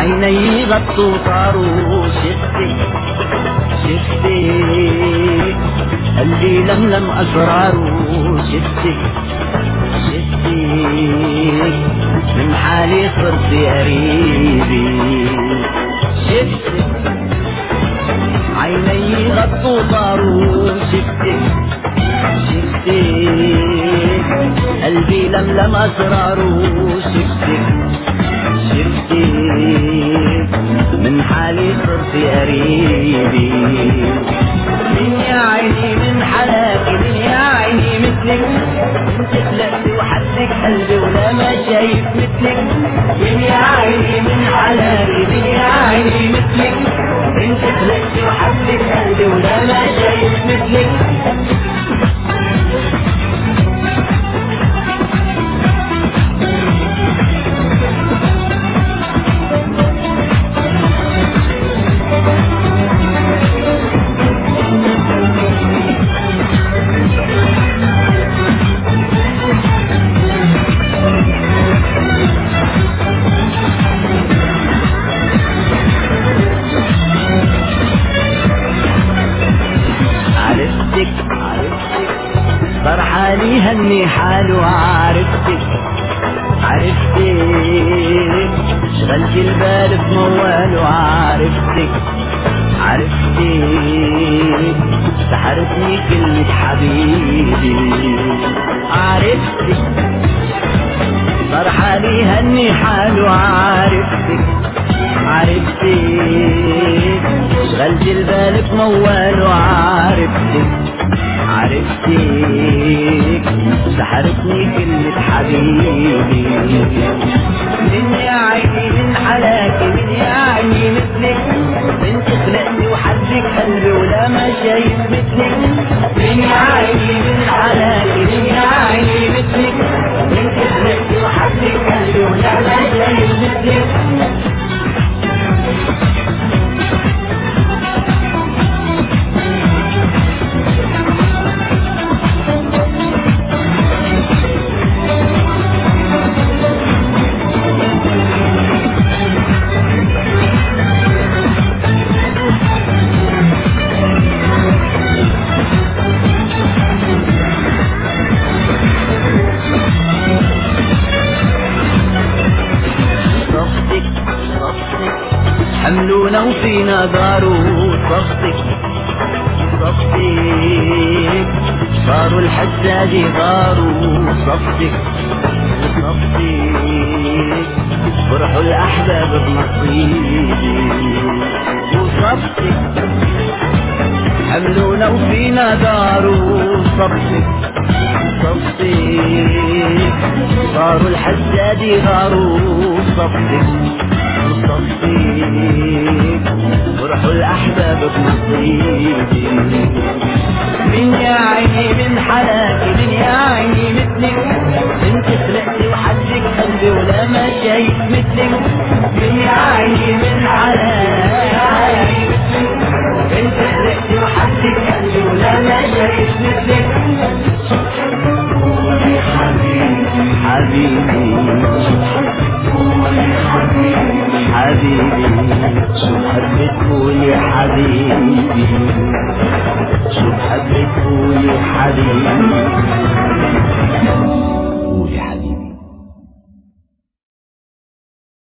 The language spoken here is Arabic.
عيني غطوا طاروا شفتي قلبي لملم أسراره شفتي من حالي صرت قريبي شفتي عيني غطوا طاروا شفتي قلبي لملم أسراره شفتي من حالي صرت قريبي من يا عيني من حلاكي من يا عيني مثلك انت خلقتي وحدك قلبي ولا ما شايف مثلك من يا عيني من حلاكي من يا عيني مثلك انت خلقتي وحدك قلبي ولا ما شايف مثلك صار حالي هني حاله عرفتك شغلت البال بمواله عرفتك سحرتني كلمة حبيبي عرفتك صار حالي هني حاله عرفتك شغلت البال بمواله عرفتك سحرتني كلمة حبيبي من يا عيني من حلاكي من يا عيني مثلك انت خلقتي وحدك قلبي ولا ما شايف مثلك من يا عيني من حلاكي من يا عيني مثلك انت خلقتي وحدك قلبي ولا ما شايف مثلك حملونا وفينا داروا صفتك صاروا الحجاج غاروا صفتك فرحوا الأحباب بنصيبي وصفتك حملونا وفينا داروا صفتك صاروا الحجاج غاروا صفتك فرحوا الأحباب بنصيبي من يا عيني من حلاكي من يا عيني مثلك انت خلقتي وحدك قلبي ولا ما شايف مثلك من يا عيني من حلاكي انت خلقتي وحدك قلبي ولا ما شايف مثلك حبيبي شو حبيت قولي حبيبي شو حبيت قولي حبيبي قولي حبيبي